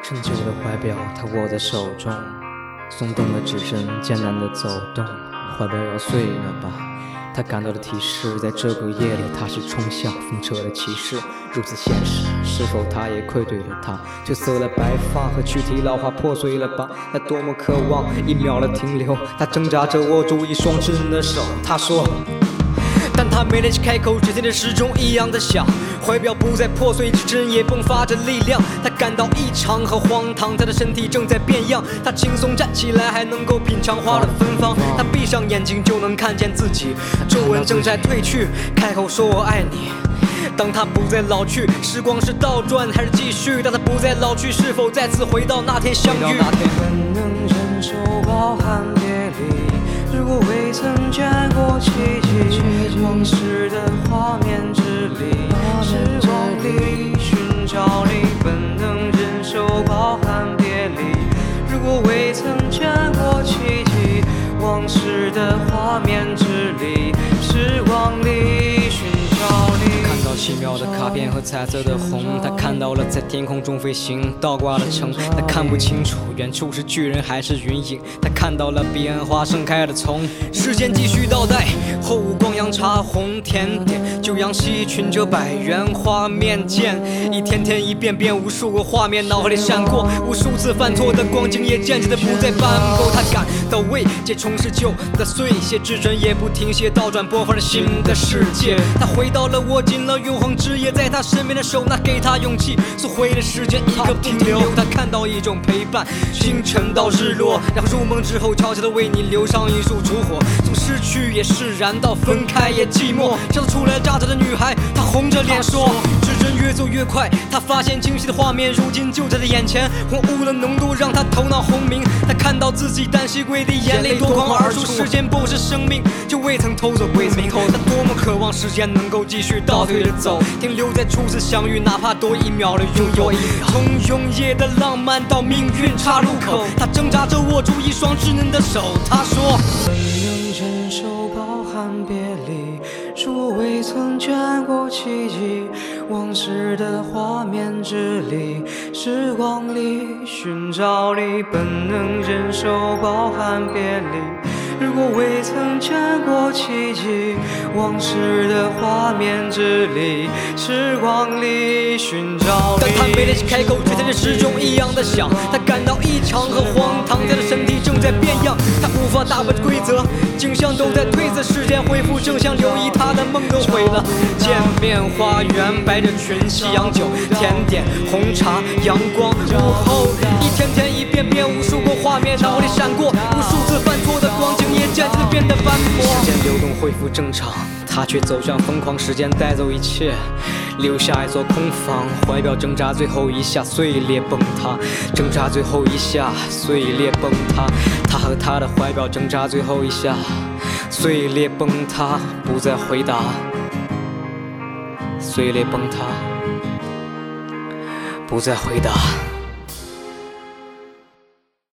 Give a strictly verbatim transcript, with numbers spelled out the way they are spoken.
陈旧的怀表，他握在手中，松动的指针艰难地走动，怀表要碎了吧？他感到的提示，在这个夜里，他是冲向风车的骑士，如此现实，是否他也愧对了他？褪色了白发和躯体老化破碎了吧？他多么渴望一秒的停留，他挣扎着握住一双稚嫩的手，他说。但他没力气开口，指尖的时钟一样的响，怀表不再破碎，指针也迸发着力量。他感到异常和荒唐，他的身体正在变样。他轻松站起来，还能够品尝花的芬芳。他闭上眼睛就能看见自己，皱纹正在褪去，开口说我爱你。当他不再老去，时光是倒转还是继续？当他不再老去，是否再次回到那天相遇？ 本能忍受饱含别离，如果未曾见过奇迹，往事的画面之里，是往里寻找你。本能忍受饱含别离，如果未曾见过奇迹，往事的画面之里，是往里寻找你。 看到奇妙的卡片和彩色的红，他看到了在天空中飞行倒挂的城，他看不清楚远处是巨人还是云影，他看到了彼岸花盛开的丛。时间继续倒带，后午光阳茶红甜点，九阳细群着百元画面间，一天天一遍遍，无数个画面脑海里闪过，无数次犯错的光景也渐渐的不再斑驳。他感到慰藉，重拾旧的碎屑，指针也不停歇，倒转播放着新的世界。他回到了握紧了永恒之夜，在他身边的手拿给他勇气，所回的时间一刻不停留。他看到一种陪伴，清晨到日落，然后入梦之后悄悄地为你留上一束烛火。从失去也释然，到分开也寂寞。笑得出来扎着的女孩，她红着脸说，指针越走越快，他发现清晰的画面如今就在他眼前，红雾的浓度让他头脑轰鸣。他看到自己单膝跪地，眼泪夺眶而出。时间不是生命，就未曾偷走归明。他多么渴望时间能够继续倒退着走，停留在初次相遇，哪怕多一秒的拥有。从永夜的浪漫到命运岔路口，他挣扎着握住一双稚嫩的手。他说， 本能忍受饱含别离，如果未曾见过奇迹，往事的画面之里，时光里寻找你。本能忍受饱含别离，如果未曾见过奇迹，往事的画面之里，时光里寻找你。 当他没力气开口，指尖的时钟一样的响，他感到异常和荒唐，他的身体正在变样，他无法打败规则，景象都在褪色，时间恢复正向流移，他的梦都毁了。见面花园，摆着群夕阳酒，甜点红茶，阳光午后，一天天一遍遍，无数个画面脑里闪过，无数次犯错的光景也渐渐地变得斑驳。时间流动恢复正常，他却走向疯狂，时间带走一切，留下一座空房。怀表挣扎最后一下，碎裂崩塌，挣扎最后一下，碎裂崩塌。他和他的怀表挣扎最后一下，碎裂崩塌，不再回答，碎裂崩塌，不再回答。